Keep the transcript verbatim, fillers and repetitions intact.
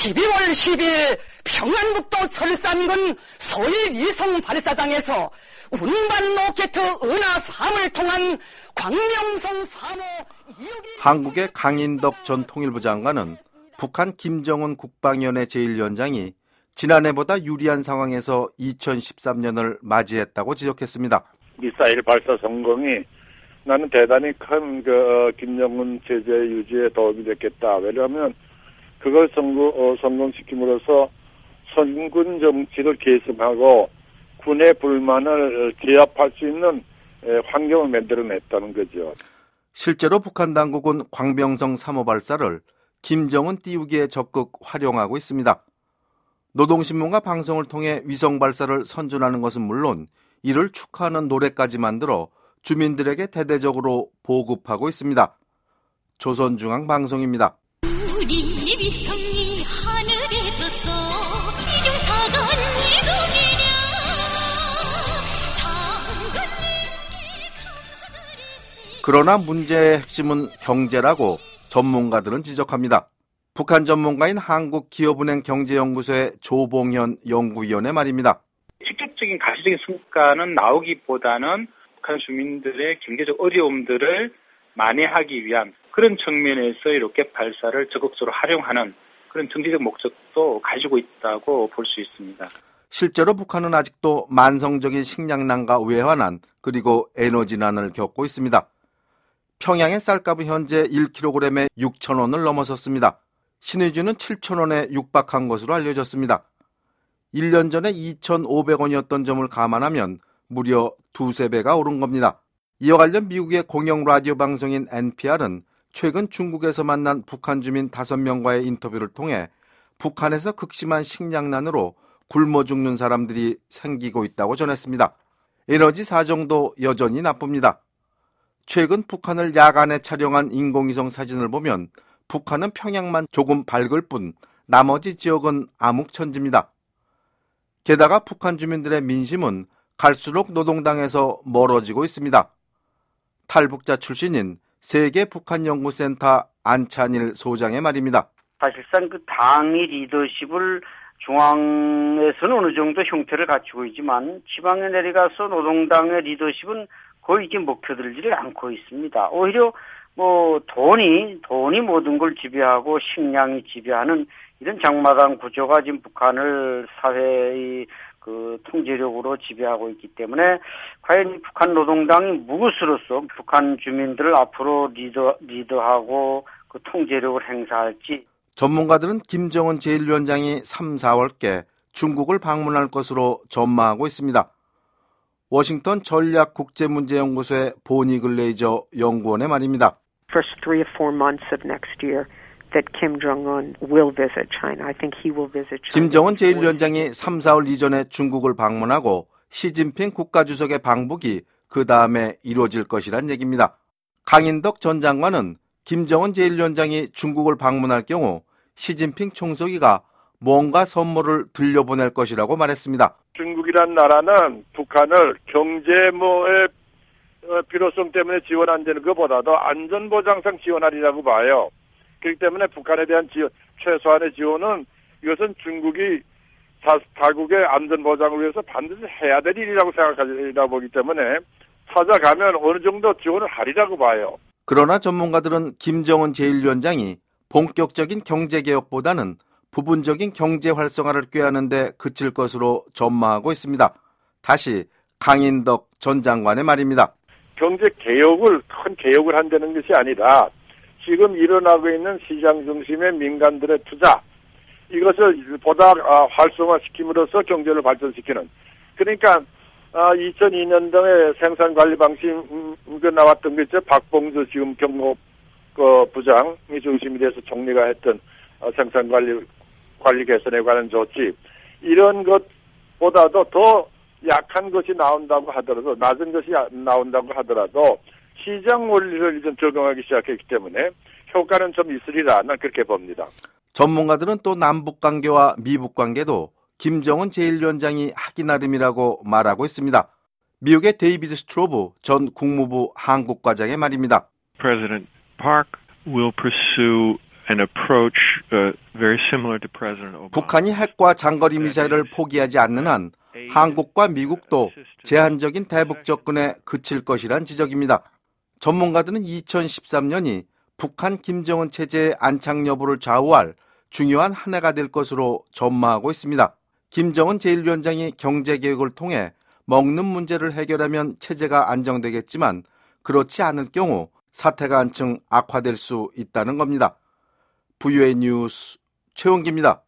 십이월 십일 평안북도 철산군 소일 위성 발사장에서 운반 로켓 은하 삼을 통한 광명성 삼 호 이호기 한국의 강인덕 전 통일부 장관은 북한 김정은 국방위원회 제일 위원장이 지난해보다 유리한 상황에서 이천십삼 년을 맞이했다고 지적했습니다. 미사일 발사 성공이 나는 대단히 큰 그 김정은 체제 유지에 도움이 됐겠다. 왜냐하면 그걸 성공, 어, 성공시킴으로써 선군 정치를 계승하고 군의 불만을 제압할 수 있는 에, 환경을 만들어냈다는 거죠. 실제로 북한 당국은 광명성 삼 호 발사를 김정은 띄우기에 적극 활용하고 있습니다. 노동신문과 방송을 통해 위성 발사를 선전하는 것은 물론 이를 축하하는 노래까지 만들어 주민들에게 대대적으로 보급하고 있습니다. 조선중앙방송입니다. 우리 위성이 하늘에 떴어 이중사건 이동이냐 장군님께 감사드리시. 그러나 문제의 핵심은 경제라고 전문가들은 지적합니다. 북한 전문가인 한국기업은행 경제연구소의 조봉현 연구위원의 말입니다. 직접적인 가시적인 성과는 나오기보다는 북한 주민들의 경제적 어려움들을 만회하기 위한 그런 측면에서 이렇게 발사를 적극적으로 활용하는 그런 정치적 목적도 가지고 있다고 볼 수 있습니다. 실제로 북한은 아직도 만성적인 식량난과 외환난 그리고 에너지난을 겪고 있습니다. 평양의 쌀값은 현재 일 킬로그램에 육천 원을 넘어섰습니다. 신의주는 칠천 원에 육박한 것으로 알려졌습니다. 일 년 전에 이천오백 원이었던 점을 감안하면 무려 두세 배가 오른 겁니다. 이와 관련 미국의 공영 라디오 방송인 엔피알은 최근 중국에서 만난 북한 주민 다섯 명과의 인터뷰를 통해 북한에서 극심한 식량난으로 굶어 죽는 사람들이 생기고 있다고 전했습니다. 에너지 사정도 여전히 나쁩니다. 최근 북한을 야간에 촬영한 인공위성 사진을 보면 북한은 평양만 조금 밝을 뿐 나머지 지역은 암흑천지입니다. 게다가 북한 주민들의 민심은 갈수록 노동당에서 멀어지고 있습니다. 탈북자 출신인 세계북한연구센터 안찬일 소장의 말입니다. 사실상 그 당의 리더십을 중앙에서는 어느 정도 형태를 갖추고 있지만 지방에 내려가서 노동당의 리더십은 거의 이렇게 먹혀들지를 않고 있습니다. 오히려 뭐 돈이 돈이 모든 걸 지배하고 식량이 지배하는 이런 장마당 구조가 지금 북한을 사회의 그 통제력으로 지배하고 있기 때문에 과연 북한 노동당이 무엇으로서 북한 주민들을 앞으로 리더 리더하고 그 통제력을 행사할지. 전문가들은 김정은 제일 위원장이 삼, 사월께 중국을 방문할 것으로 전망하고 있습니다. 워싱턴 전략국제문제연구소의 보니 글레이저 연구원의 말입니다. First three or four months of next year that Kim Jong-un will visit China. I think he will visit China. 김정은 제일 위원장이 삼, 사월 이전에 중국을 방문하고 시진핑 국가주석의 방북이 그 다음에 이루어질 것이란 얘기입니다. 강인덕 전 장관은 김정은 제일 위원장이 중국을 방문할 경우 시진핑 총서기가 뭔가 선물을 들려보낼 것이라고 말했습니다. 중국이란 나라는 북한을 경제모의 필요성 때문에 지원 안 되는 것보다도 안전보장상 지원하리라고 봐요. 그렇기 때문에 북한에 대한 지원, 최소한의 지원은 이것은 중국이 자, 자국의 안전보장을 위해서 반드시 해야 될 일이라고 생각하리라 보기 때문에 찾아가면 어느 정도 지원을 하리라고 봐요. 그러나 전문가들은 김정은 제일 위원장이 본격적인 경제개혁보다는 부분적인 경제 활성화를 꾀하는 데 그칠 것으로 전망하고 있습니다. 다시 강인덕 전 장관의 말입니다. 경제개혁을, 큰 개혁을 한다는 것이 아니라 지금 일어나고 있는 시장 중심의 민간들의 투자, 이것을 보다 활성화시킴으로써 경제를 발전시키는. 그러니까 이천이 년도에 생산관리 방침이 나왔던 게 있죠. 박봉주 지금 경업 부장이 중심이 돼서 총리가 했던 생산관리 관리 개선에 관한 조치, 이런 것보다도 더 약한 것이 나온다고 하더라도, 낮은 것이 나온다고 하더라도 시장 원리를 이제 적용하기 시작했기 때문에 효과는 좀 있으리라, 난 그렇게 봅니다. 전문가들은 또 남북관계와 미북관계도 김정은 제일 위원장이 하기 나름이라고 말하고 있습니다. 미국의 데이비드 스트로브 전 국무부 한국과장의 말입니다. President Park will pursue an approach uh, very similar to President Obama. 북한이 핵과 장거리 미사일을 포기하지 않는 한 한국과 미국도 제한적인 대북 접근에 그칠 것이란 지적입니다. 전문가들은 이천십삼 년이 북한 김정은 체제의 안착 여부를 좌우할 중요한 한 해가 될 것으로 전망하고 있습니다. 김정은 제일 위원장이 경제개혁을 통해 먹는 문제를 해결하면 체제가 안정되겠지만 그렇지 않을 경우 사태가 한층 악화될 수 있다는 겁니다. 브이오에이 뉴스 최원기입니다.